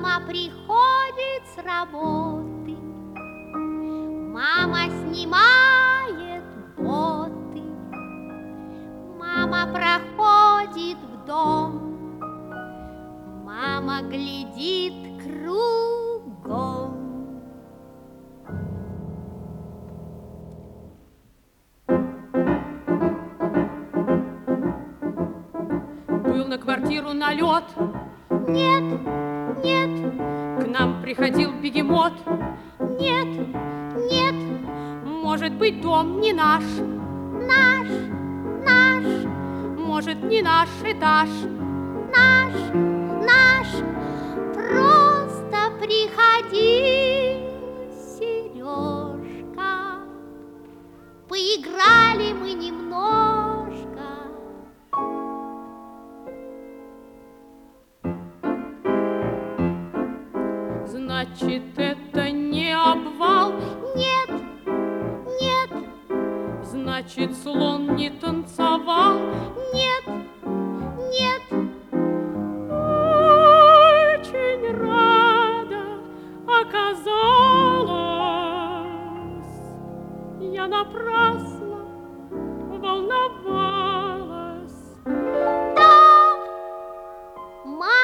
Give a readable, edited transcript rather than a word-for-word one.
Мама приходит с работы, мама снимает боты, мама проходит в дом, мама глядит кругом. Был на квартиру налет. Нет, нет, к нам приходил бегемот. нет, нет, может быть, дом не наш. наш, наш, может, не наш этаж. наш, наш, просто приходил Сережка. Поиграли мы немножко. Значит, это не обвал? Нет, нет, значит, слон не танцевал? нет, нет. Очень рада оказалась. Я напрасно волновалась. Да,